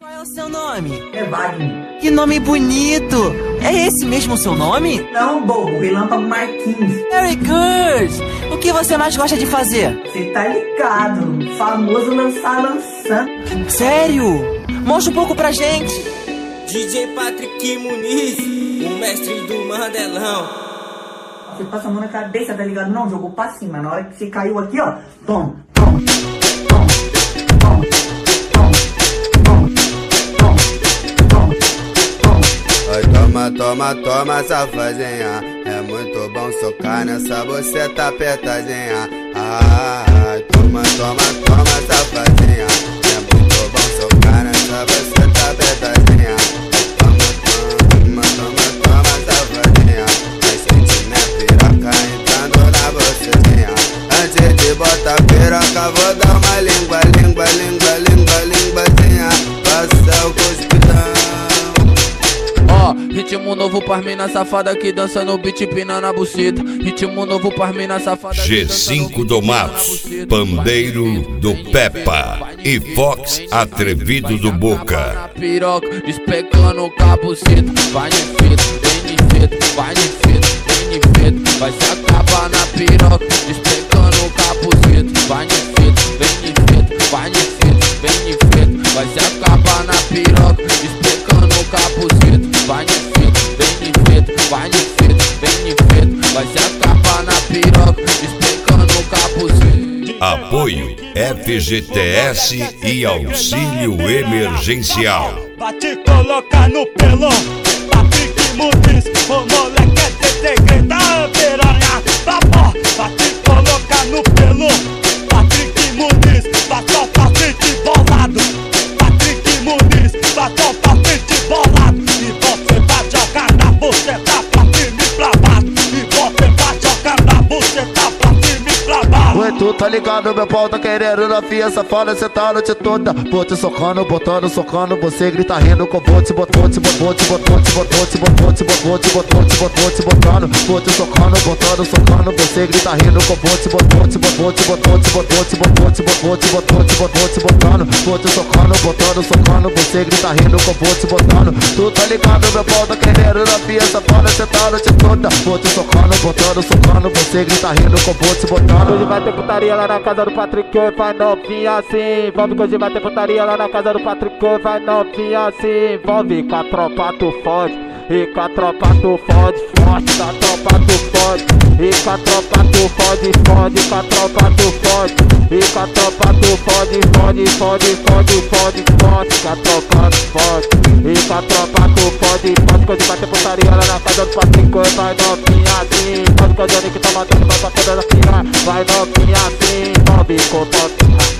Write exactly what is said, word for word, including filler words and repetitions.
Qual é o seu nome? É Wagner. Que nome bonito! É esse mesmo o seu nome? Não, bobo, Relâmpago Marquinhos. Very good! O que você mais gosta de fazer? Você tá ligado, famoso lançar lançando. Sério? Mostra um pouco pra gente. D J Patrick Muniz, o mestre do Mandelão. Você passa a mão na cabeça, tá ligado? Não, jogou pra cima. Na hora que você caiu aqui, ó, toma, toma, toma, toma, toma, toma, toma, toma. Oi, toma, toma, toma, safadinha. É muito bom socar nessa buceta apertadinha. Ah, toma, toma, toma, safadinha. É muito bom socar nessa buceta apertadinha. Toma, toma, toma, toma, safadinha. Vai sentir minha piroca entrando na bucetinha. Antes de botar piroca, vou dar uma língua, língua, língua, língua, línguazinha. Passa o cuspidão. Ó, oh, ritmo novo pras mina safada que dança no beat pinando a buceta. Ritmo novo pras mina safada G cinco do Matos, Pandeiro do Peppa e Fox Atrevido do Boca. Na piroca, despecando com a buceta. Vai de fita, vem de fita, vai de fita, vem de fita. Vai se acabar na piroca, despecando com a buceta. Vai de fita, vem de fita, vai de fita, vem de fita. Vai se acabar na piroca, despecando com a buceta. Vai de fita, vem de fita, vai de fita, vem de fita. Vai se acabar na piroca, despecando com a buceta. Apoio F G T S e auxílio emergencial. Vai te colocar no pelão, Patrick Muniz, o moleque é de segredo, piranha, babó. Vai te colocar no pelão, Patrick Muniz, vai só pra frente bolado. Patrick Muniz, vai só pra frente bolado. E você vai jogar na buceta pra cima e pra baixo. E você vai jogar na buceta pra cima e pra baixo. Ué, tu tá ligado, meu pau tá querendo na fia safada, cê tá a noite toda. Vou te socando, botando, socando, você grita rindo com vou te botou, te botou, te botou, te botou, te botou, te botou, te botou, te botou, te botando. Vou te socando, botando, socando, você grita rindo com vou te botou, te botou, te botou, te botou, te botou, te botou, te botou, te botou, te botando. Vou te socando, botando, socando, você grita rindo com vou te botando. Tu tá ligado, meu pau tá querendo na fia safada, cê tá a noite toda. Vou te socando, botando, socando, você grita rindo com vou te botando. Hoje vai ter putaria lá na casa do Patrick, vai novinha assim. Envolve que hoje vai ter putaria lá na casa do Patrick, vai novinha assim. Envolve com a tropa tu fode, e com a tropa tu fode, forte, com a tropa tu fode. E com a tropa tu fode, fode, com a tropa tu fode. E com a tropa tu fode, fode, fode, fode, fode, forte, com a tropa tu fode. E com a tropa tu fode, fode que hoje vai ter putaria lá na casa do Patrick, vai novinha assim. Fode que o Johnny que tá matando, vai pra toda a fila, vai novinha assim. Envolve com o